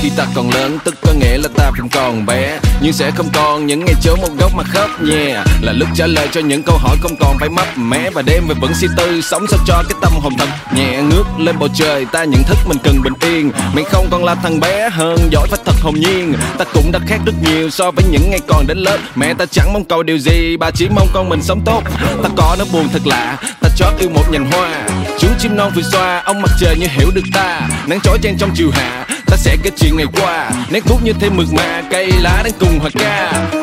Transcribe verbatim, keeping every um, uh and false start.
Khi ta còn lớn tức có nghĩa là ta vẫn còn bé, nhưng sẽ không còn những ngày trốn một góc mà khóc nhẹ, yeah. Là lúc trả lời cho những câu hỏi không còn phải mấp mé, và đêm về vẫn suy tư sống sao cho cái tâm hồn thật nhẹ. Ngước lên bầu trời ta nhận thức mình cần bình yên, mình không còn là thằng bé hơn giỏi phải thật hồn nhiên. Ta cũng đã khác rất nhiều so với những ngày còn đến lớp. Mẹ ta chẳng mong cầu điều gì, bà chỉ mong con mình sống tốt. Ta có nó buồn thật lạ, ta chót yêu một nhành hoa. Chú chim non vừa xoa, ông mặt trời như hiểu được ta. Nắng chói chang trong chiều hạ, ta sẽ kể chuyện ngày qua. Nét bút như thêm mực mà, cây lá đang cùng hòa ca.